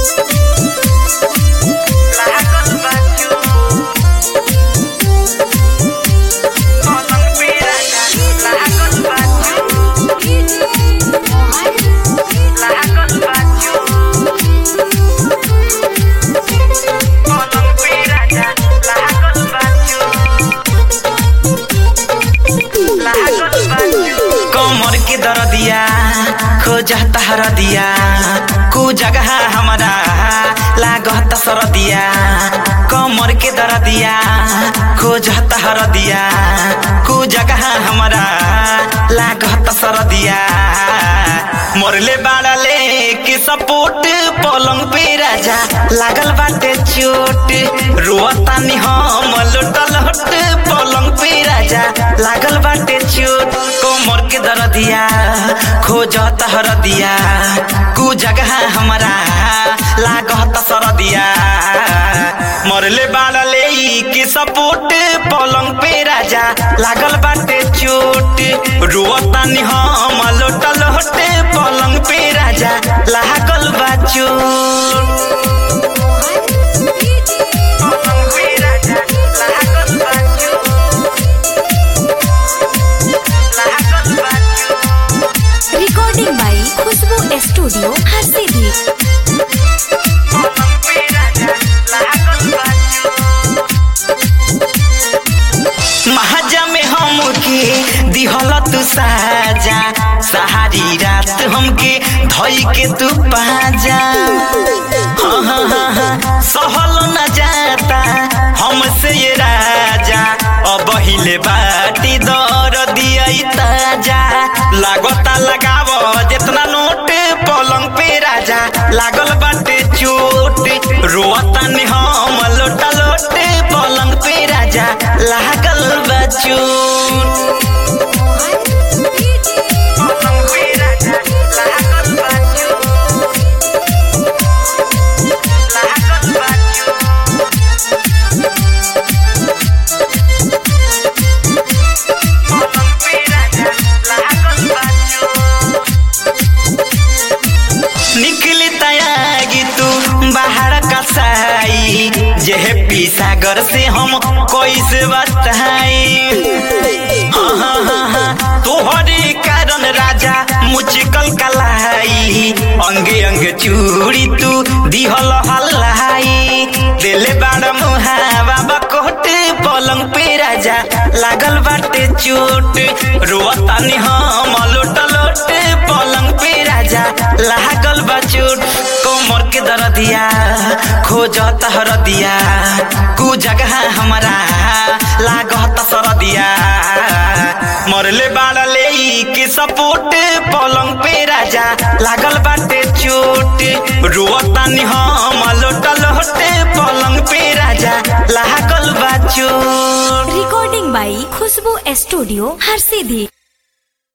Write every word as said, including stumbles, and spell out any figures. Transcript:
कमर के दरदिया खोजता हरदिया कु जगह हमारा लागत सरदिया। कमर के दरदिया खोजता हरदिया कु जगह हमारा लागत सरदिया। मोरले बाड़ले के सपोर्ट पलंग पे राजा लागल बाटे चोट। रोतानी हम लोटल हट पलंग पे राजा लागल बाटे चोट। कमर के दरदिया खोजत हरदिया कु जगह हमारा लागत सरदिया। मरले बाड़ले के सपोर्ट पलंग पे राजा लागल बाटे चोट। रोतानी हम लोटल हट पलंग पे राजा लागल बा चोट। Recording by Khushbu studio Harsiddhi. महाजा में हमके दिहल तू साजा सहारी रात हमके धई के तू पाजा। हाँ हाँ हाँ हाँ सहल न जाता हमसे ये राजा अब हिले बाटी दर दिया ताजा। लागता लगाव जितना नोट पलंग पे राजा लागल बाटे चोट। रोतानी हम लोटा लोटे पलंग पे राजा लागल बा चोट। निकली तयागी तू बाहर कसाई जेहे पीसागर से हम कैसे बताई। हाँ हाँ हाँ हाँ तोहरे कारण राजा मुचकल कलाई अंगे अंगे चूड़ी तू दिहल हल्लाई। दिले बाड़ मुहावा बकोटे पलंग पे राजा लागल बाटे चोट। रोतानी हम लोट लोटे पलंग पे राजा लागल बा चोट। कमर के दरदिया खोजत हरदिया कु जगह हमारा लागत सरदिया। मरले बाड़ले के सपोर्ट पलंग पे राजा लागल बाटे चोट। रोतानी हम लोट लोटे पलंग पे राजा लागल बा चोट। Recording by Khushbu studio Harsiddhi.